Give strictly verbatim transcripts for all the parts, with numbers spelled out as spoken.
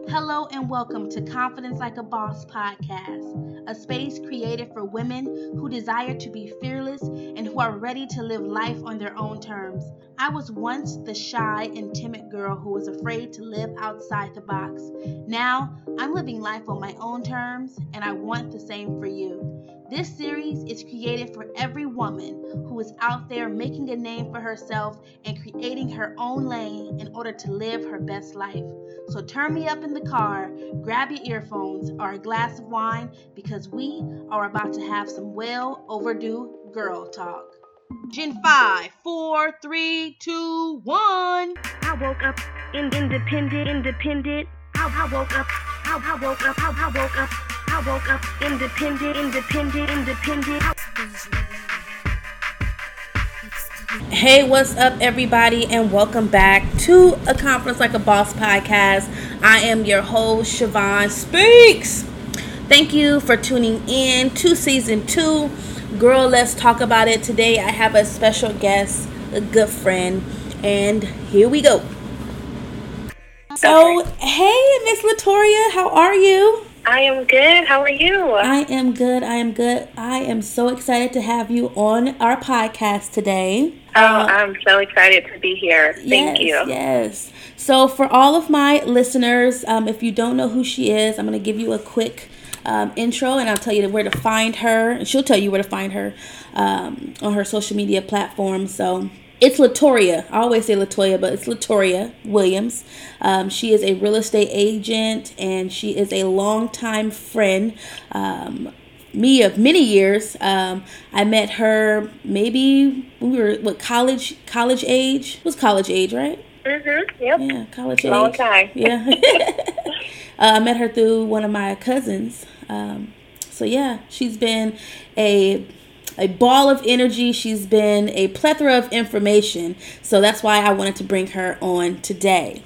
Hello and welcome to Confidence Like a Boss podcast, a space created for women who desire to be fearless and who are ready to live life on their own terms. I was once the shy and timid girl who was afraid to live outside the box. Now, I'm living life on my own terms, and I want the same for you. This series is created for every woman who is out there making a name for herself and creating her own lane in order to live her best life. So turn me up in the car, grab your earphones or a glass of wine because we are about to have some well overdue girl talk. Gen five, four, three, two, one. I woke up in independent, independent. I, I woke up, I, I woke up, I, I woke up. I woke up independent, independent, independent. Hey, what's up, everybody, and welcome back to A Confidence Like a Boss podcast. I am your host, Siobhan Speaks. Thank you for tuning in to season two. Girl, let's talk about it. Today, I have a special guest, a good friend, and here we go. So, hey, Miss Latoria, how are you? I am good. How are you? I am good. I am good. I am so excited to have you on our podcast today. Oh, uh, I'm so excited to be here. Thank yes, you. Yes. So for all of my listeners, um, if you don't know who she is, I'm going to give you a quick um, intro, and I'll tell you where to find her. And she'll tell you where to find her um, on her social media platforms. So it's Latoria. I always say Latoya, but it's Latoria Williams. Um, she is a real estate agent, and she is a longtime friend, um, me of many years. Um, I met her maybe when we were what college college age. It was college age, right? Mm-hmm. Yep. Yeah, college age. Long time. Yeah. uh, I met her through one of my cousins. Um, so yeah, she's been a a ball of energy. She's been a plethora of information. So that's why I wanted to bring her on today.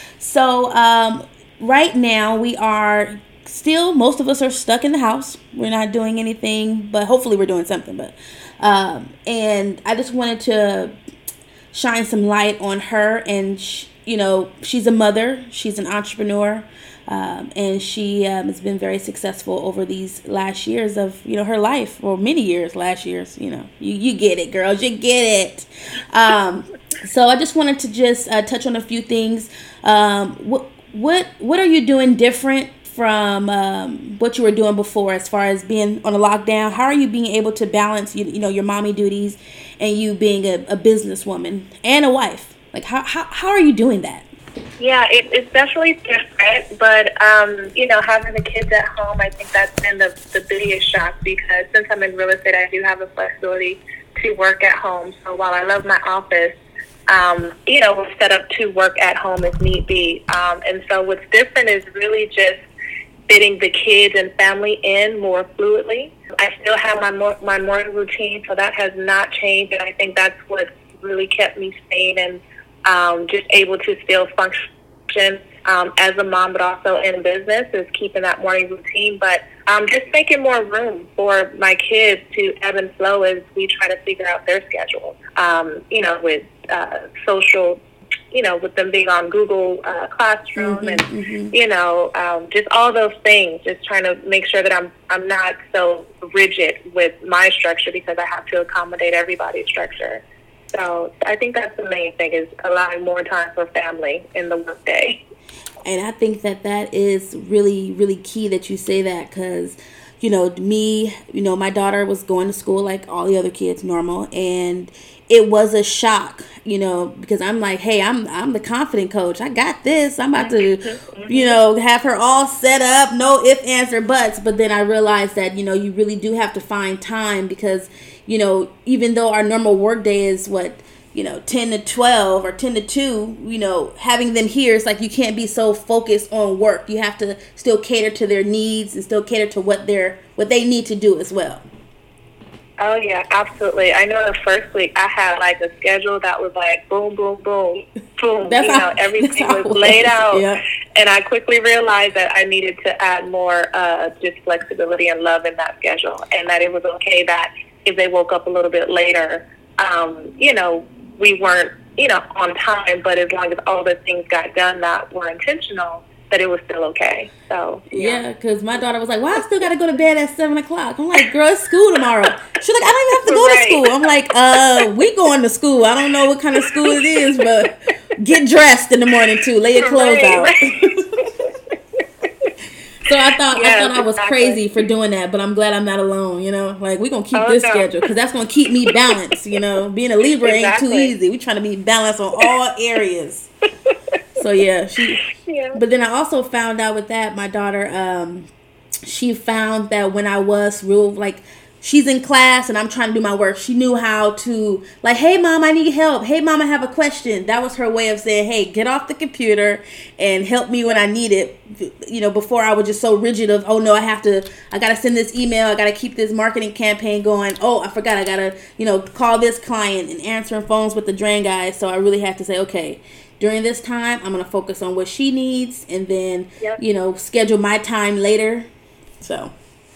So um, right now we are still, most of us are stuck in the house. We're not doing anything, but hopefully we're doing something. But um, and I just wanted to shine some light on her. And, sh- you know, she's a mother. She's an entrepreneur. Um, and she um, has been very successful over these last years of, you know, her life, or many years, last years, you know, you, you get it, girls, you get it. Um, so I just wanted to just uh, touch on a few things. Um, what, what, what are you doing different from um, what you were doing before as far as being on a lockdown? How are you being able to balance, you, you know, your mommy duties and you being a, a businesswoman and a wife? Like, how, how, how are you doing that? Yeah, it, it's definitely different, but, um, you know, having the kids at home, I think that's been the, the biggest shock, because since I'm in real estate, I do have the flexibility to work at home. So while I love my office, um, you know, we're set up to work at home if need be. Um, and so what's different is really just fitting the kids and family in more fluidly. I still have my mo- my morning routine, so that has not changed, and I think that's what really kept me sane and Um, just able to still function um, as a mom, but also in business, is keeping that morning routine. But um, just making more room for my kids to ebb and flow as we try to figure out their schedule. Um, you know, with uh, social, you know, with them being on Google uh, Classroom, mm-hmm, and mm-hmm. you know, um, just all those things. Just trying to make sure that I'm I'm not so rigid with my structure, because I have to accommodate everybody's structure. So I think that's the main thing, is allowing more time for family in the workday. And I think that that is really, really key that you say that, because, you know, me, you know, my daughter was going to school like all the other kids, normal, and it was a shock, you know, because I'm like, hey, I'm I'm the confident coach. I got this. I'm about to, you know, have her all set up, no ifs, ands, or buts. But then I realized that, you know, you really do have to find time, because, you know, even though our normal work day is what, you know, ten to twelve or ten to two, you know, having them here, it's like you can't be so focused on work. You have to still cater to their needs and still cater to what they're, what they need to do as well. Oh, yeah, absolutely. I know the first week I had like a schedule that was like boom, boom, boom, boom. That's you how, know, everything was, was laid out. Yeah. And I quickly realized that I needed to add more uh, just flexibility and love in that schedule, and that it was okay that if they woke up a little bit later, um, you know, we weren't, you know, on time, but as long as all the things got done that were intentional, that it was still okay. So yeah, because yeah, my daughter was like, "Why I still got to go to bed at seven o'clock?" I'm like, "Girl, it's school tomorrow." She's like, "I don't even have to go right. to school." I'm like, "Uh, we going to school. I don't know what kind of school it is, but get dressed in the morning too. Lay your clothes right, out." Right. So I thought yes, I thought I was exactly. crazy for doing that, but I'm glad I'm not alone. You know, like we're gonna keep oh, this no. schedule because that's gonna keep me balanced. You know, being a Libra exactly. ain't too easy. We're trying to be balanced on all areas. So yeah, she. Yeah. But then I also found out with that, my daughter, um, she found that when I was real like. She's in class and I'm trying to do my work. She knew how to, like, hey, Mom, I need help. Hey, Mom, I have a question. That was her way of saying, hey, get off the computer and help me when I need it. You know, before I was just so rigid of, oh, no, I have to, I got to send this email. I got to keep this marketing campaign going. Oh, I forgot. I got to, you know, call this client and answering phones with the drain guys. So I really had to say, okay, during this time, I'm going to focus on what she needs and then, yep. you know, schedule my time later. So.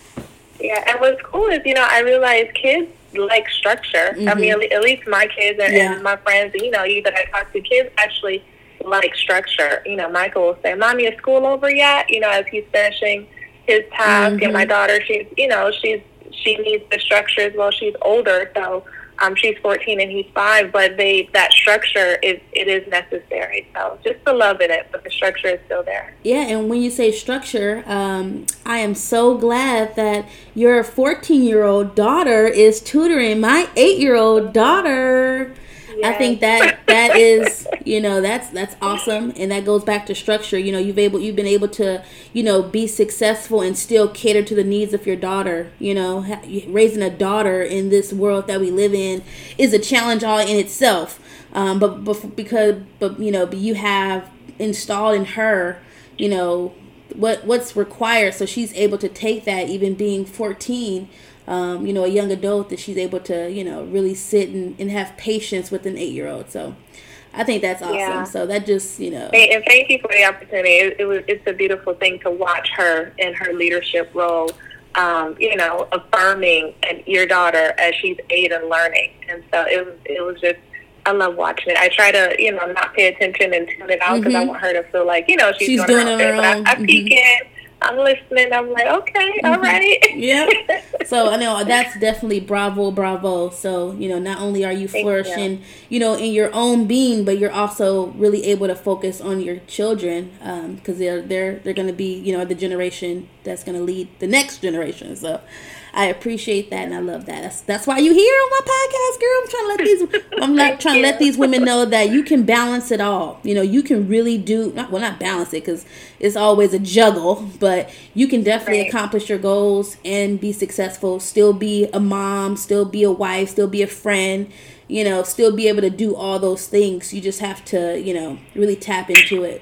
Yeah, and what's cool is, you know, I realize kids like structure. Mm-hmm. I mean, at least my kids and, yeah. and my friends, you know, you that I talk to, kids actually like structure. You know, Michael will say, Mommy, is school over yet? You know, as he's finishing his task. Mm-hmm. And my daughter, she's, you know, she's she needs the structure as well. She's older, so um, she's fourteen and he's five, but they that structure is it is necessary. So just the love in it, but the structure is still there. Yeah, and when you say structure, um, I am so glad that your fourteen-year-old daughter is tutoring my eight-year-old daughter. Yes. I think that that is, you know, that's that's awesome, and that goes back to structure. You know, you've able you've been able to, you know, be successful and still cater to the needs of your daughter. You know, raising a daughter in this world that we live in is a challenge all in itself. Um, but but because but you know, but you have installed in her, you know, what what's required, so she's able to take that, even being fourteen. Um, you know, a young adult, that she's able to, you know, really sit and, and have patience with an eight-year-old. So I think that's awesome. Yeah. So that just, you know. And thank you for the opportunity. It, it was, it's a beautiful thing to watch her in her leadership role, um, you know, affirming and your daughter as she's eight and learning. And so it was, it was just, I love watching it. I try to, you know, not pay attention and tune it out because mm-hmm. I want her to feel like, you know, she's, she's doing, doing it her own. But I, I peek mm-hmm. in. I'm listening. I'm like, okay, all mm-hmm. right. Yeah. So I know that's definitely bravo, bravo. So, you know, not only are you Thank flourishing, you. you know, in your own being, but you're also really able to focus on your children, because um, they're they're they're going to be, you know, the generation that's going to lead the next generation. So I appreciate that and I love that. That's that's why you here on my podcast, girl. I'm trying to let these I'm not trying to let these women know that you can balance it all. You know, you can really do not well not balance it because it's always a juggle, but you can definitely right. accomplish your goals and be successful, still be a mom, still be a wife, still be a friend, you know, still be able to do all those things. You just have to, you know, really tap into it.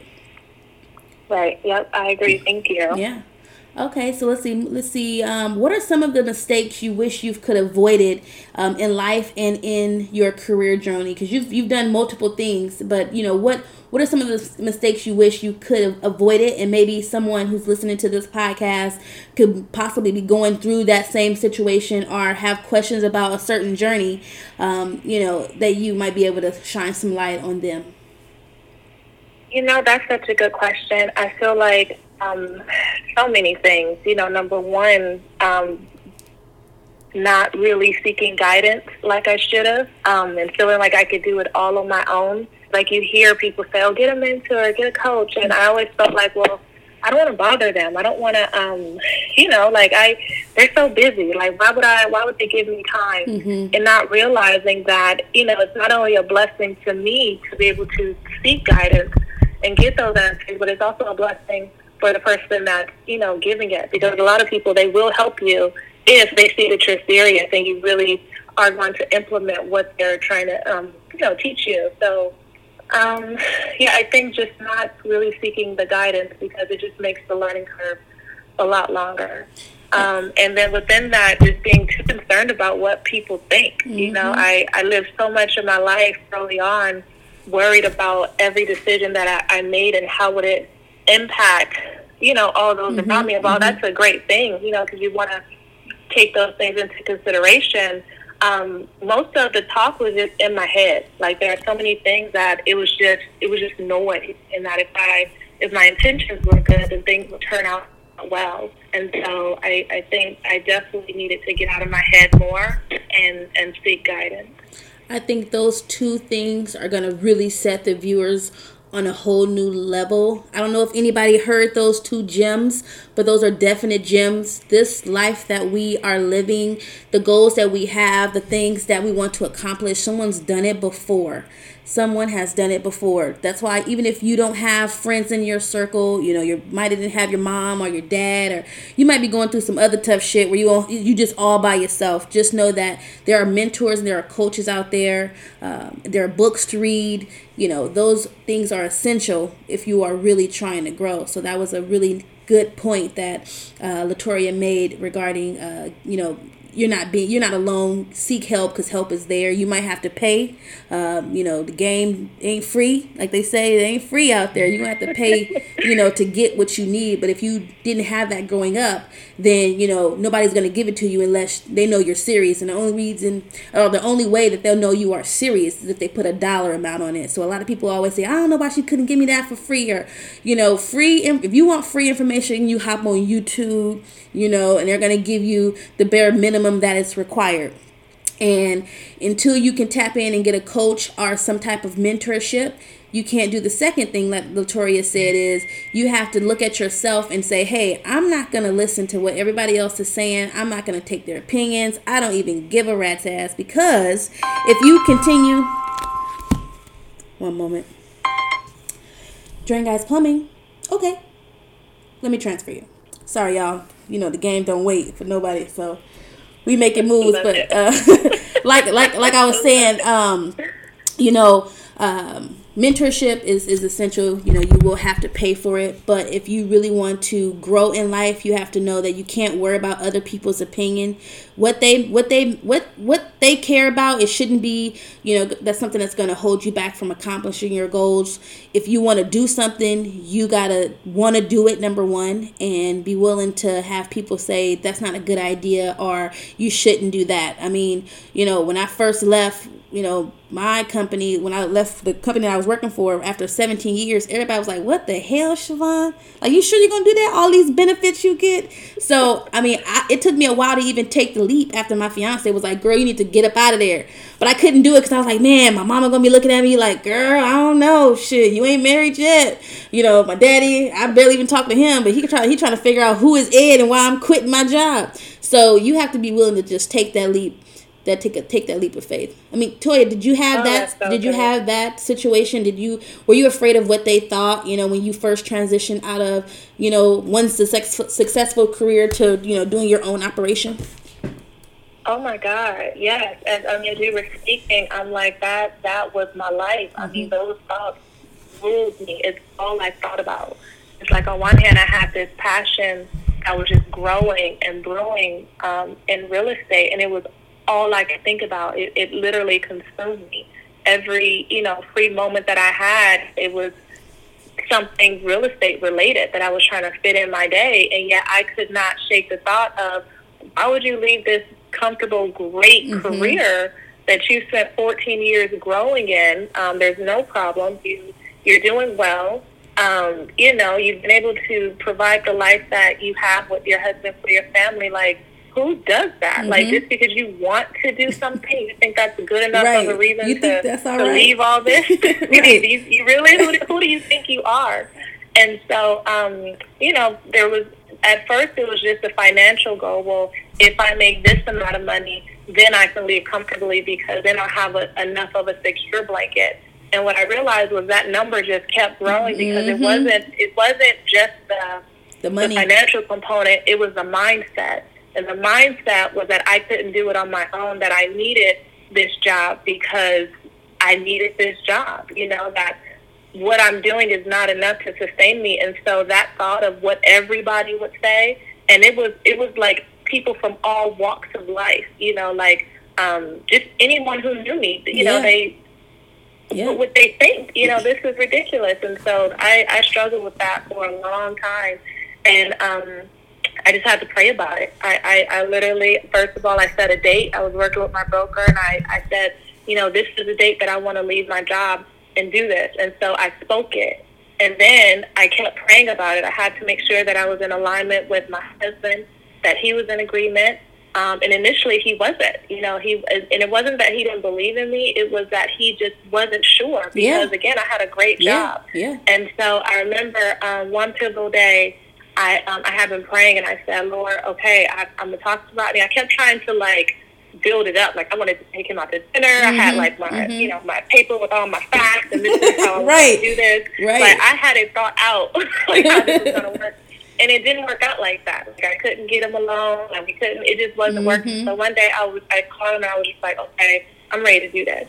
Right. Yep, I agree. Thank you. Yeah. Okay, so let's see. Let's see. Um, what are some of the mistakes you wish you could have avoided um, in life and in your career journey? Because you've you've done multiple things, but you know what? What are some of the mistakes you wish you could have avoided? And maybe someone who's listening to this podcast could possibly be going through that same situation or have questions about a certain journey. Um, you know, that you might be able to shine some light on them. You know, that's such a good question. I feel like. Um, so many things. You know, number one, um, not really seeking guidance like I should have, um, and feeling like I could do it all on my own. Like you hear people say, oh, get a mentor, get a coach. And I always felt like, well, I don't want to bother them. I don't want to, um, you know, like I, they're so busy. Like, why would I, why would they give me time? Mm-hmm. And not realizing that, you know, it's not only a blessing to me to be able to seek guidance and get those answers, but it's also a blessing for the person that's, you know, giving it. Because a lot of people, they will help you if they see that you're serious and you really are going to implement what they're trying to, um, you know, teach you. So, um, yeah, I think just not really seeking the guidance because it just makes the learning curve a lot longer. Um, and then within that, just being too concerned about what people think. Mm-hmm. You know, I, I lived so much of my life early on worried about every decision that I, I made and how would it impact, you know, all those mm-hmm, around me. Well, mm-hmm. that's a great thing, you know, because you want to take those things into consideration. Um, most of the talk was just in my head. Like there are so many things that it was just, it was just noise. And that if I, if my intentions were good, then things would turn out well. And so I, I think I definitely needed to get out of my head more and, and seek guidance. I think those two things are going to really set the viewers on a whole new level. I don't know if anybody heard those two gems, but those are definite gems. This life that we are living, the goals that we have, the things that we want to accomplish, someone's done it before. Someone has done it before. That's why even if you don't have friends in your circle, you know, you might didn't have your mom or your dad, or you might be going through some other tough shit where you all, you just all by yourself. Just know that there are mentors and there are coaches out there. Um, there are books to read. You know, those things are essential if you are really trying to grow. So that was a really good point that uh, Latoria made regarding, uh, you know, You're not being, you're not alone. Seek help because help is there. You might have to pay. Um, you know, the game ain't free. Like they say, it ain't free out there. You're going to have to pay, you know, to get what you need. But if you didn't have that growing up, then, you know, nobody's going to give it to you unless they know you're serious. And the only reason, or the only way that they'll know you are serious is if they put a dollar amount on it. So a lot of people always say, I don't know why she couldn't give me that for free. Or, you know, free. If you want free information, you hop on YouTube, you know, and they're going to give you the bare minimum that is required. And until you can tap in and get a coach or some type of mentorship, you can't do the second thing that Latoria said is you have to look at yourself and say, hey, I'm not going to listen to what everybody else is saying. I'm not going to take their opinions. I don't even give a rat's ass, because if you continue, one moment, Drain Guys Plumbing, okay, let me transfer you. Sorry, y'all. You know, the game don't wait for nobody, so we making moves. But uh, like like like I was saying, um, you know, um, mentorship is, is essential. You know, you will have to pay for it. But if you really want to grow in life, you have to know that you can't worry about other people's opinion. What they what they what what they care about, it shouldn't be, you know, that's something that's going to hold you back from accomplishing your goals. If you want to do something, you got to want to do it, number one, and be willing to have people say that's not a good idea or you shouldn't do that. I mean, you know, when I first left, you know, my company, when I left the company I was working for after seventeen years, everybody was like, what the hell, Siobhan? Like, you sure you're going to do that? All these benefits you get? So, I mean, I, it took me a while to even take the leap after my fiance was like, girl, you need to get up out of there. But I couldn't do it because I was like, man, my mama going to be looking at me like, girl, I don't know. Shit, you ain't married yet. You know, my daddy, I barely even talk to him, but he can try, he trying to figure out who is Ed and why I'm quitting my job. So you have to be willing to just take that leap. That take a take that leap of faith. I mean, Toya, did you have oh, that? So did you good. have that situation? Did you were you afraid of what they thought? You know, when you first transitioned out of, you know, one success, successful career to, you know, doing your own operation. Oh my God, yes. And I mean, as you were speaking, I'm like that. That was my life. Mm-hmm. I mean, those thoughts ruled me. It's all I thought about. It's like on one hand, I had this passion that was just growing and brewing um, in real estate, and it was all I could think about. It, it literally consumed me. Every, you know, free moment that I had, it was something real estate related that I was trying to fit in my day. And yet I could not shake the thought of, why would you leave this comfortable, great mm-hmm. career that you spent fourteen years growing in? Um, there's no problem. You, you're doing well. Um, you know, you've been able to provide the life that you have with your husband for your family. Like, who does that? Mm-hmm. Like, just because you want to do something, you think that's good enough right. of a reason you to, think that's all to right? leave all this? right. you, you really, who, who do you think you are? And so, um, you know, there was, at first it was just a financial goal. Well, if I make this amount of money, then I can live comfortably because then I'll have a, enough of a secure blanket. And what I realized was that number just kept growing because mm-hmm. it wasn't, it wasn't just the, the money, the financial component, it was the mindset. And the mindset was that I couldn't do it on my own, that I needed this job because I needed this job, you know, that what I'm doing is not enough to sustain me. And so that thought of what everybody would say, and it was it was like people from all walks of life, you know, like um, just anyone who knew me, you yeah. know, they, yeah. what would they think? You know, this is ridiculous. And so I, I struggled with that for a long time. And, um, I just had to pray about it. I, I, I literally, first of all, I set a date. I was working with my broker, and I, I said, you know, this is the date that I want to leave my job and do this. And so I spoke it. And then I kept praying about it. I had to make sure that I was in alignment with my husband, that he was in agreement. Um, and initially he wasn't, you know, he, and it wasn't that he didn't believe in me. It was that he just wasn't sure because, yeah. again, I had a great job. Yeah. Yeah. And so I remember um, one pivotal day, I um, I had been praying, and I said, Lord, okay, I, I'm going to talk to Rodney. I kept trying to, like, build it up. Like, I wanted to take him out to dinner. Mm-hmm. I had, like, my, mm-hmm. you know, my paper with all my facts, and this is how I was right. going to do this. Right. Like, I had it thought out, like, how this was going to work. And it didn't work out like that. Like, I couldn't get him alone. Like, we couldn't, it just wasn't mm-hmm. working. So one day I was, I called him, and I was just like, okay, I'm ready to do this.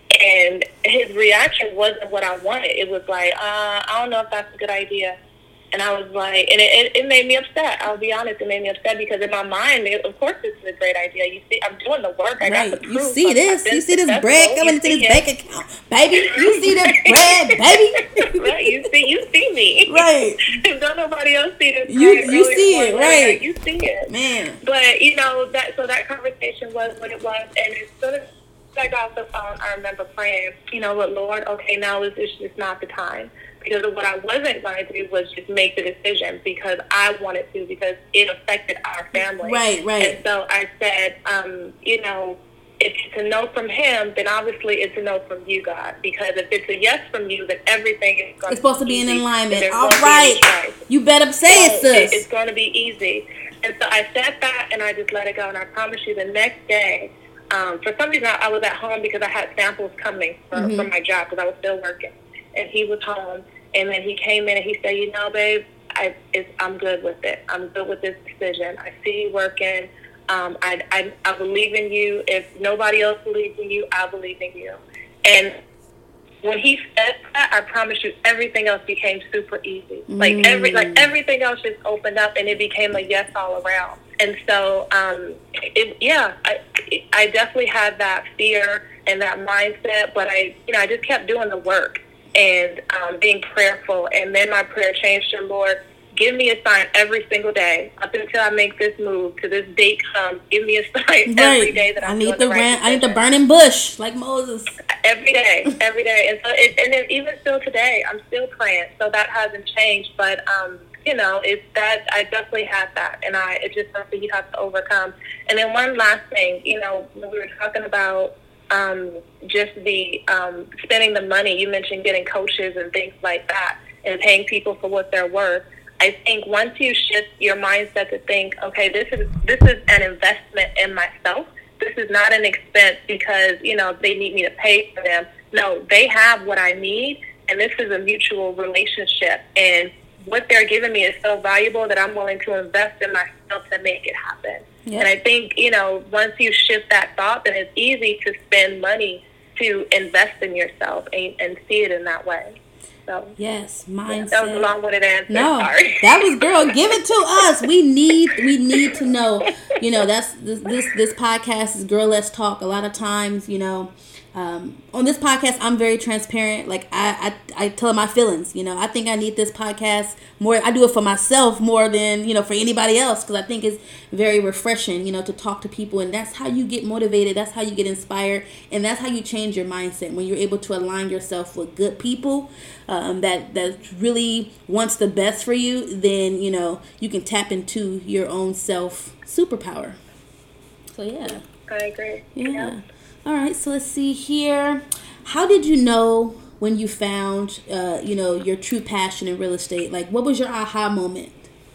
And his reaction wasn't what I wanted. It was like, uh, I don't know if that's a good idea. And I was like, and it, it made me upset. I'll be honest, it made me upset because in my mind, it, of course, this is a great idea. You see, I'm doing the work. I right. got the proof. You see this? You see this bread coming into this bank account, baby? You see this bread, baby? Right. You see, you see me. Right. Don't nobody else see this. You you see it, right? Like, you see it, man. But you know that. So that conversation was what it was, and as soon as I got off the phone, I remember praying. You know what, Lord? Okay, now is this just not the time? Because what I wasn't going to do was just make the decision because I wanted to, because it affected our family. Right, right. And so I said, um, you know, if it's a no from him, then obviously it's a no from you, God. Because if it's a yes from you, then everything is going it's supposed to be easy, in alignment. All right. You better say so it, sis. It's going to be easy. And so I said that, and I just let it go. And I promise you, the next day, um, for some reason, I was at home because I had samples coming for, mm-hmm. for my job because I was still working. And he was home, and then he came in and he said, you know, babe, I, it's, I'm good with it. I'm good with this decision. I see you working. Um, I, I, I believe in you. If nobody else believes in you, I believe in you. And when he said that, I promise you, everything else became super easy. Mm. Like every, like everything else just opened up, and it became a yes all around. And so, um, it, yeah, I, I definitely had that fear and that mindset, but I, you know, I just kept doing the work and um, being prayerful. And then my prayer changed to, Lord, give me a sign every single day up until I make this move to this date comes. Give me a sign right. every day that I'm I need doing the, the right ran- I need the burning bush like Moses. Every day, every day. And so, it, and then even still today, I'm still praying. So that hasn't changed. But, um, you know, it's that I definitely had that. And I, it's just something you have to overcome. And then one last thing, you know, when we were talking about um, just the um, spending the money, you mentioned getting coaches and things like that and paying people for what they're worth. I think once you shift your mindset to think, okay, this is this is an investment in myself. This is not an expense because, you know, they need me to pay for them. No, they have what I need, and this is a mutual relationship. And what they're giving me is so valuable that I'm willing to invest in myself to make it happen. Yep. And I think, you know, once you shift that thought, then it's easy to spend money to invest in yourself and, and see it in that way. So, yes, mindset. Yeah, that was a long-winded answer. No, Sorry. That was, girl, give it to us. We need, we need to know. You know, that's this, this, this podcast is Girl Let's Talk. A lot of times, you know, um, on this podcast, I'm very transparent. Like I, I, I tell my feelings. You know, I think I need this podcast more. I do it for myself more than, you know, for anybody else, because I think it's very refreshing, you know, to talk to people, and that's how you get motivated. That's how you get inspired, and that's how you change your mindset when you're able to align yourself with good people um, that that really wants the best for you. Then, you know, you can tap into your own self superpower. So yeah, I agree. Yeah. yeah. All right, so let's see here. How did you know when you found, uh, you know, your true passion in real estate? Like, what was your aha moment?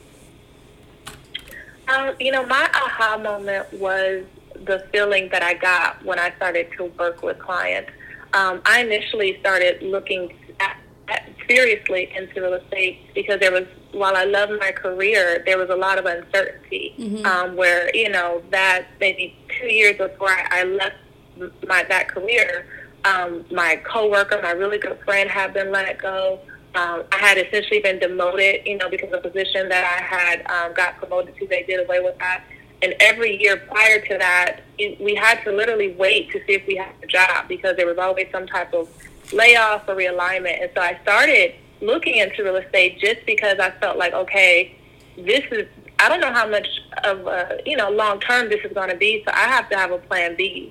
Um, you know, my aha moment was the feeling that I got when I started to work with clients. Um, I initially started looking at, at seriously into real estate because there was, while I loved my career, there was a lot of uncertainty mm-hmm. um, where, you know, that maybe two years before I, I left my that career, um, my coworker, my really good friend had been let go. Um, I had essentially been demoted, you know, because of the position that I had um, got promoted to, they did away with that. And every year prior to that, it, we had to literally wait to see if we had a job because there was always some type of layoff or realignment. And so I started looking into real estate just because I felt like, okay, this is, I don't know how much of, a, you know, long term this is going to be, so I have to have a plan B.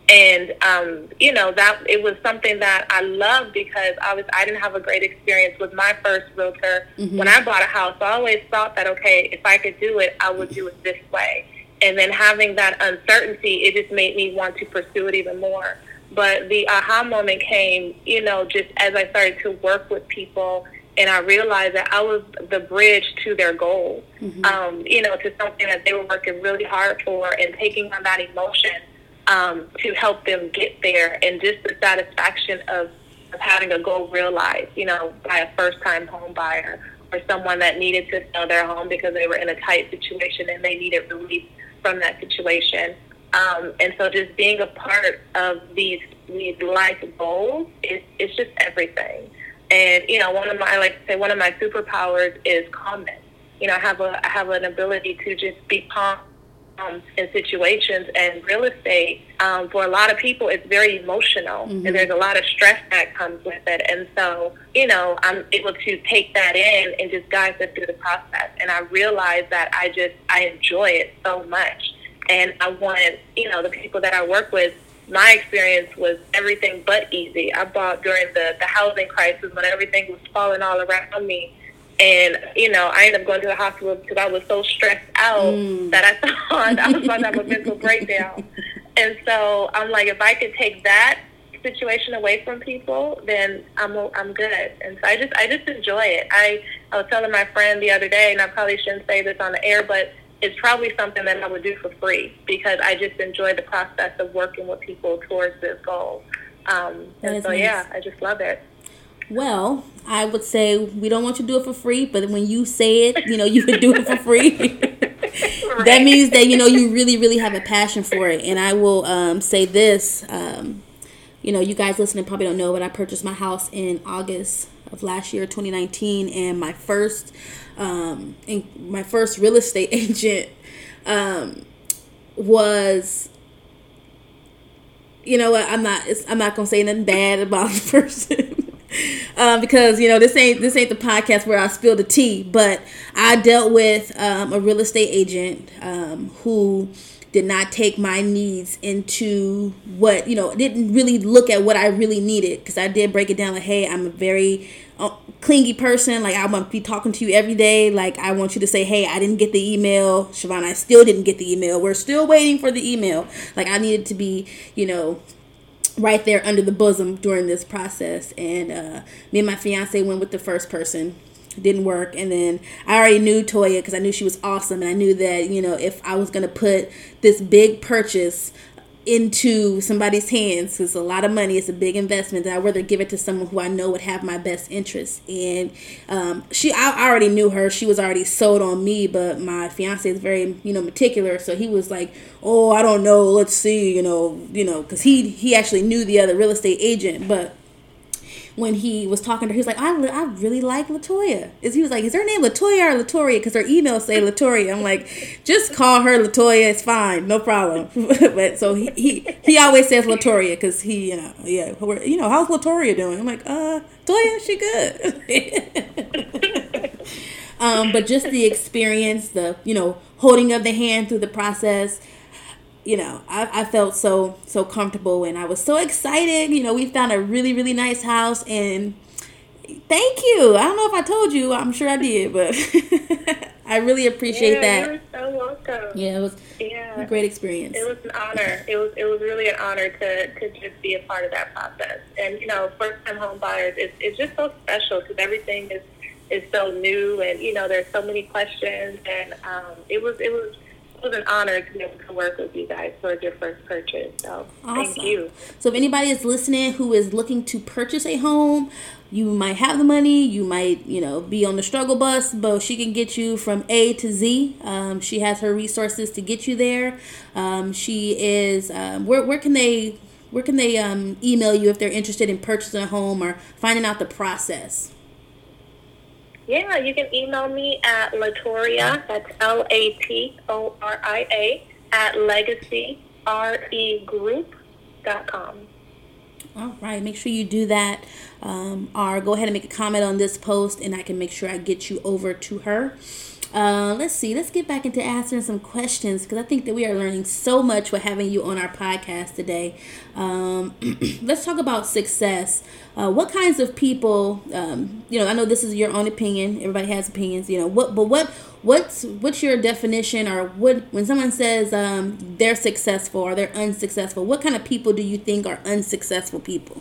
And, um, you know, that it was something that I loved because I was, I didn't have a great experience with my first realtor. Mm-hmm. When I bought a house, I always thought that, okay, if I could do it, I would do it this way. And then having that uncertainty, it just made me want to pursue it even more. But the aha moment came, you know, just as I started to work with people, and I realized that I was the bridge to their goal, mm-hmm. um, you know, to something that they were working really hard for, and taking on that emotion um, to help them get there, and just the satisfaction of, of having a goal realized, you know, by a first-time home buyer or someone that needed to sell their home because they were in a tight situation and they needed relief from that situation. Um, and so just being a part of these these life goals, is it's just everything. And, you know, one of my, I like to say, one of my superpowers is calmness. You know, I have a I have an ability to just be calm um, in situations. And real estate, um, for a lot of people, it's very emotional. Mm-hmm. And there's a lot of stress that comes with it. And so, you know, I'm able to take that in and just guide them through the process. And I realize that I just, I enjoy it so much. And I want, you know, the people that I work with, my experience was everything but easy. I bought during the, the housing crisis when everything was falling all around me. And, you know, I ended up going to the hospital because I was so stressed out mm. that I thought I was about to have a mental breakdown. And so I'm like, if I could take that situation away from people, then I'm I'm good. And so I just I just enjoy it. I, I was telling my friend the other day, and I probably shouldn't say this on the air, but it's probably something that I would do for free because I just enjoy the process of working with people towards this goal. Um, and so, nice. yeah, I just love it. Well, I would say we don't want you to do it for free, but when you say it, you know, you can do it for free. Right. That means that, you know, you really, really have a passion for it. And I will um, say this, um, you know, you guys listening probably don't know, but I purchased my house in August of last year, twenty nineteen, and my first um and my first real estate agent um was, you know what, I'm not it's, I'm not gonna say nothing bad about the person um because, you know, this ain't this ain't the podcast where I spill the tea, but I dealt with um a real estate agent um who did not take my needs into what, you know, didn't really look at what I really needed, because I did break it down like, hey, I'm a very uh, clingy person. Like, I want to be talking to you every day. Like, I want you to say, hey, I didn't get the email. Siobhan, I still didn't get the email. We're still waiting for the email. Like, I needed to be, you know, right there under the bosom during this process. And uh, me and my fiance went with the first person. Didn't work. And then I already knew Toya because I knew she was awesome, and I knew that, you know, if I was going to put this big purchase into somebody's hands, it's a lot of money, it's a big investment, that I'd rather give it to someone who I know would have my best interest. And um, she, I already knew her. She was already sold on me, but my fiance is very, you know, meticulous. So he was like, oh, I don't know, let's see, you know, you know, because he, he actually knew the other real estate agent, but when he was talking to her, he was like, I, I really like Latoya. Is He was like, is her name Latoya or Latoria? Because her emails say Latoria. I'm like, just call her Latoya. It's fine. No problem. But so he, he, he always says Latoria because he, you know, yeah, you know, how's Latoria doing? I'm like, uh, Toya, she good. um, but just the experience, the, you know, holding of the hand through the process, you know, I, I felt so, so comfortable, and I was so excited. You know, we found a really, really nice house, and thank you. I don't know if I told you, I'm sure I did, but I really appreciate yeah, that. You're so welcome. Yeah, it was yeah. a great experience. It was an honor. It was, it was really an honor to, to just be a part of that process. And, you know, first-time home buyers, it's, it's just so special because everything is, is so new, and, you know, there's so many questions, and um, it was, it was, It was an honor to be able to work with you guys towards your first purchase. So awesome. Thank you. So if anybody is listening who is looking to purchase a home, you might have the money, you might, you know, be on the struggle bus, but she can get you from A to Z. Um, she has her resources to get you there. Um, she is, um, where where can they, where can they um, email you if they're interested in purchasing a home or finding out the process? Yeah, you can email me at Latoria, that's L A T O R I A, at legacy regroup dot com. All right, make sure you do that. Um, or go ahead and make a comment on this post, and I can make sure I get you over to her. Uh, let's see. Let's get back into answering some questions because I think that we are learning so much with having you on our podcast today. Um, let's talk about success. Uh, what kinds of people? Um, you know, I know this is your own opinion. Everybody has opinions. You know, what? But what? What's what's your definition, or what? When someone says um, they're successful or they're unsuccessful, what kind of people do you think are unsuccessful people?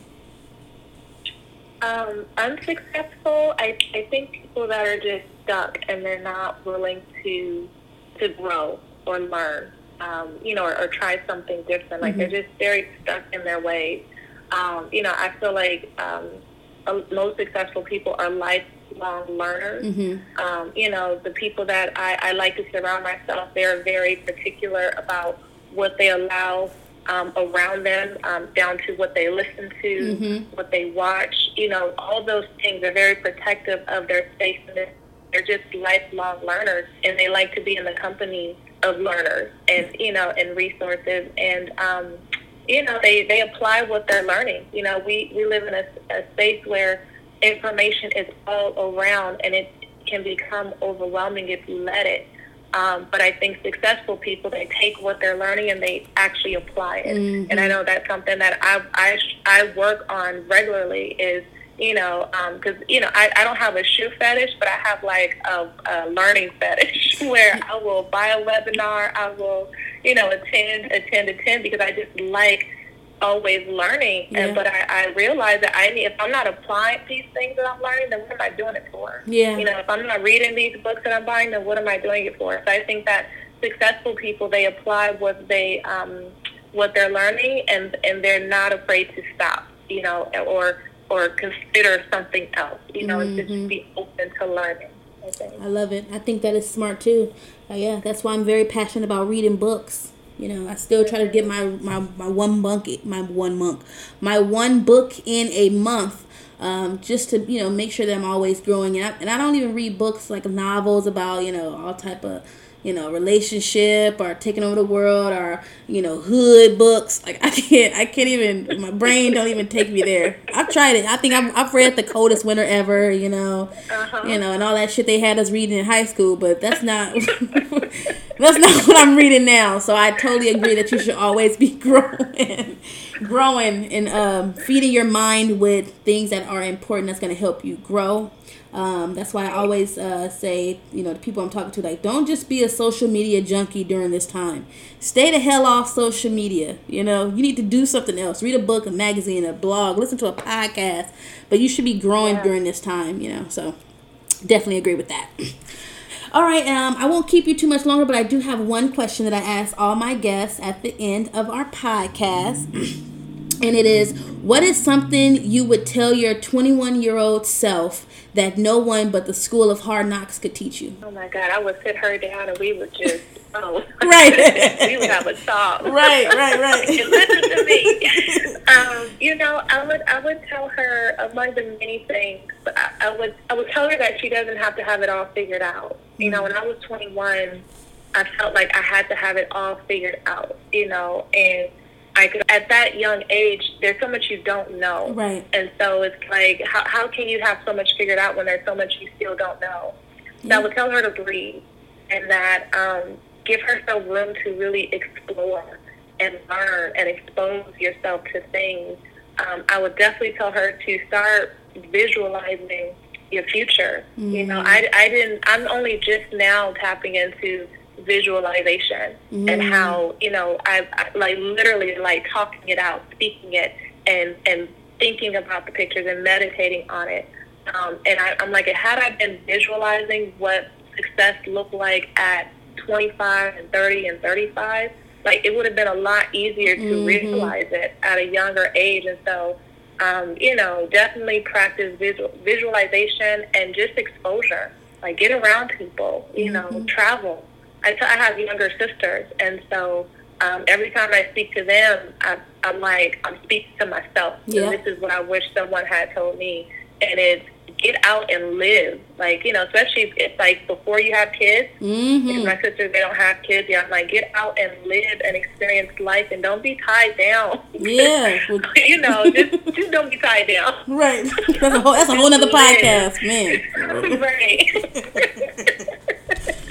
Um, unsuccessful, I, I think people that are just stuck and they're not willing to to grow or learn, um, you know, or, or try something different. Like, mm-hmm. they're just very stuck in their ways. Um, you know, I feel like um, most successful people are lifelong learners. Mm-hmm. Um, you know, the people that I, I like to surround myself, they're very particular about what they allow Um, around them, um, down to what they listen to, mm-hmm. what they watch. You know, all those things are very protective of their space, and they're just lifelong learners, and they like to be in the company of learners and, you know, and resources. And, um, you know, they, they apply what they're learning. You know, we, we live in a, a space where information is all around, and it can become overwhelming if you let it. Um, but I think successful people, they take what they're learning and they actually apply it. Mm-hmm. And I know that's something that I I, I work on regularly is, you know, because, um, you know, I, I don't have a shoe fetish, but I have like a, a learning fetish where I will buy a webinar, I will, you know, attend, attend, attend because I just like always learning. Yeah. And but I, I realize that I need, if I'm not applying these things that I'm learning, then what am I doing it for? Yeah. You know, if I'm not reading these books that I'm buying, then what am I doing it for? So I think that successful people, they apply what they um, what they're learning, and and they're not afraid to stop, you know, or or consider something else, you know, mm-hmm. and just be open to learning. I think. I love it. I think that is smart too. Uh, yeah, that's why I'm very passionate about reading books. You know, I still try to get my, my, my one monk, my one monk, my one book in a month, um, just to, you know, make sure that I'm always growing up. And I don't even read books like novels about, you know, all type of, you know, relationship or taking over the world or, you know, hood books. Like I can't, I can't even, my brain don't even take me there. I've tried it. I think I've, I've read The Coldest Winter Ever, you know, uh-huh. you know, and all that shit they had us reading in high school, but that's not... That's not what I'm reading now. So I totally agree that you should always be growing, growing and um, feeding your mind with things that are important that's going to help you grow. Um, that's why I always uh, say, you know, the people I'm talking to, like, don't just be a social media junkie during this time. Stay the hell off social media. You know, you need to do something else. Read a book, a magazine, a blog, listen to a podcast. But you should be growing yeah. during this time, you know. So definitely agree with that. All right, um, I won't keep you too much longer, but I do have one question that I ask all my guests at the end of our podcast. And it is, what is something you would tell your twenty-one-year-old self that no one but the School of Hard Knocks could teach you? Oh, my God. I would sit her down and we would just, oh. Right. we would have a talk. Right, right, right. And listen to me. Um, you know, I would I would tell her, among the many things, I, I would I would tell her that she doesn't have to have it all figured out. You know, when I was twenty-one, I felt like I had to have it all figured out, you know, and I could, at that young age, there's so much you don't know. Right. And so it's like, how how can you have so much figured out when there's so much you still don't know? So yeah. I would tell her to breathe and that um, give herself room to really explore and learn and expose yourself to things. Um, I would definitely tell her to start visualizing your future. Mm-hmm. You know, I, I didn't, I'm only just now tapping into visualization mm-hmm. and how, you know, I, I like literally like talking it out, speaking it and, and thinking about the pictures and meditating on it. Um, and I, I'm like, had I been visualizing what success looked like at twenty-five and thirty and thirty-five, like it would have been a lot easier to mm-hmm. visualize it at a younger age. And so, Um, you know, definitely practice visual, visualization and just exposure. Like, get around people, you mm-hmm. know, travel. I, t- I have younger sisters, and so um, every time I speak to them, I, I'm like, I'm speaking to myself. Yeah. And this is what I wish someone had told me. And it's get out and live. Like, you know, especially if it's like before you have kids. Mm-hmm. Because my sisters, they don't have kids. Yeah, I'm like, get out and live and experience life and don't be tied down. Yeah. you know, just just don't be tied down. Right. That's a whole, that's a whole other podcast, man. Right.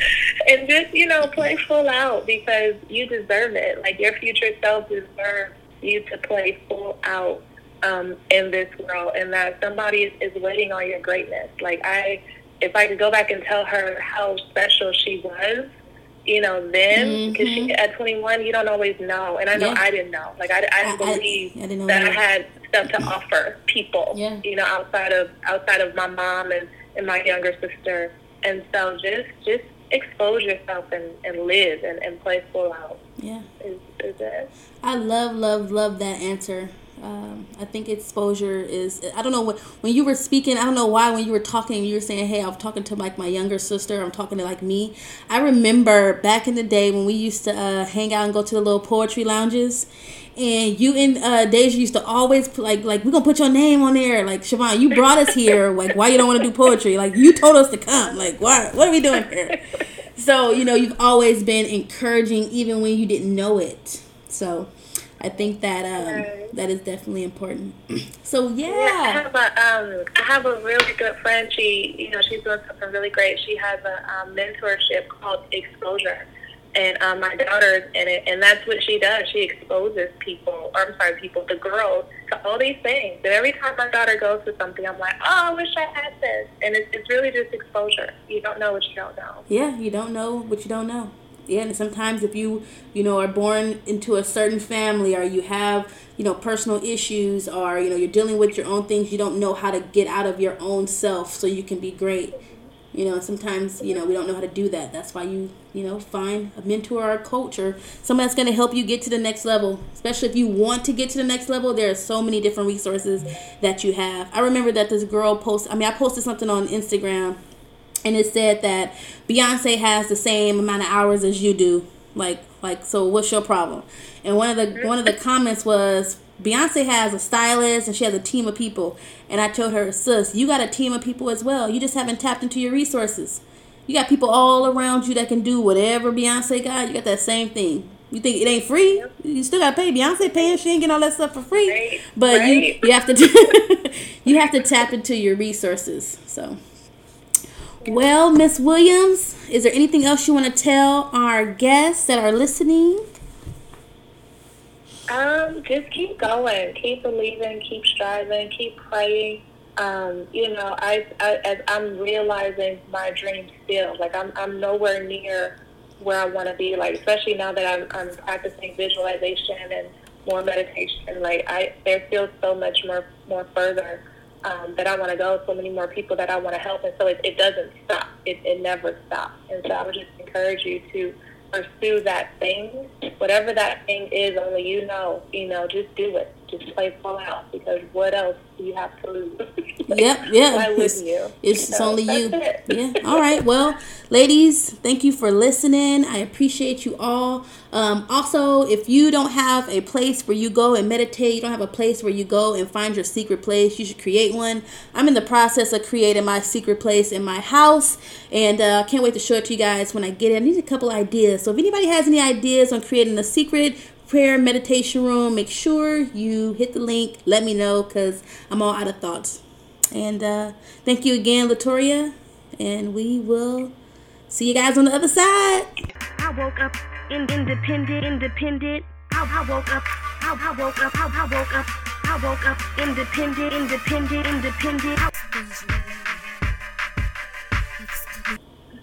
you know, play full out because you deserve it. Like, your future self deserves you to play full out um, in this world, and that somebody is, is waiting on your greatness. Like, I, if I could go back and tell her how special she was, you know, then, because mm-hmm. at twenty-one, you don't always know. And I know yeah. I didn't know. Like, I, I didn't I, believe I, I didn't know that, that I had stuff to offer people, yeah. you know, outside of outside of my mom and, and my younger sister. And so just just expose yourself and, and live and, and play full out. Yeah. Is, is it. I love, love, love that answer. Um, I think exposure is, I don't know, what, when you were speaking, I don't know why, when you were talking, you were saying, hey, I'm talking to like my younger sister, I'm talking to like me. I remember back in the day when we used to uh, hang out and go to the little poetry lounges, and you and uh, Deja used to always put, like, like, we're going to put your name on there. Like, Siobhan, you brought us here. Like, why you don't want to do poetry? Like, you told us to come. Like, why? What are we doing here? So, you know, you've always been encouraging even when you didn't know it. So I think that um, right. that is definitely important. So, yeah. yeah I, have a, um, I have a really good friend. She, you know, she's doing something really great. She has a um, mentorship called Exposure. And um, my daughter's in it, and that's what she does. She exposes people, or I'm sorry, people, the girls, to all these things. And every time my daughter goes to something, I'm like, oh, I wish I had this. And it's, it's really just exposure. You don't know what you don't know. Yeah, you don't know what you don't know. Yeah, and sometimes if you, you know, are born into a certain family, or you have, you know, personal issues, or, you know, you're dealing with your own things, you don't know how to get out of your own self so you can be great. You know, sometimes, you know, we don't know how to do that. That's why you, you know, find a mentor or a coach or someone that's going to help you get to the next level. Especially if you want to get to the next level, there are so many different resources that you have. I remember that this girl posted, I mean, I posted something on Instagram, and it said that Beyonce has the same amount of hours as you do. Like, like, so what's your problem? And one of the one of the comments was, Beyonce has a stylist and she has a team of people. And I told her, sis, you got a team of people as well. You just haven't tapped into your resources. You got people all around you that can do whatever Beyonce got. You got that same thing. You think it ain't free? You still got to pay. Beyonce paying. She ain't getting all that stuff for free. Right. But right. you you have to t- you have to tap into your resources. So, well, Miss Williams, is there anything else you want to tell our guests that are listening? Um, just keep going, keep believing, keep striving, keep praying. Um, you know, I, I as I'm realizing my dreams still, like I'm I'm nowhere near where I want to be. Like, especially now that I'm I'm practicing visualization and more meditation. Like, I there's still so much more more further um, that I want to go. So many more people that I want to help, and so it, it doesn't stop. It it never stops. And so I would just encourage you to pursue that thing, whatever that thing is. Only you know. You know, just do it. Just play full out, because what else do you have to lose? Yep, yeah. Why wouldn't you? It's, it's so, only you. It. Yeah. All right. Well, ladies, thank you for listening. I appreciate you all. Um, also, if you don't have a place where you go and meditate, you don't have a place where you go and find your secret place, you should create one. I'm in the process of creating my secret place in my house, and I uh, can't wait to show it to you guys when I get it. I need a couple ideas. So if anybody has any ideas on creating a secret prayer meditation room, make sure you hit the link. Let me know, because I'm all out of thoughts. And uh, thank you again, Latoria. And we will see you guys on the other side. I woke up in independent, independent. I, I woke up, I, I woke up, I, I woke up, I woke up independent, independent, independent. I-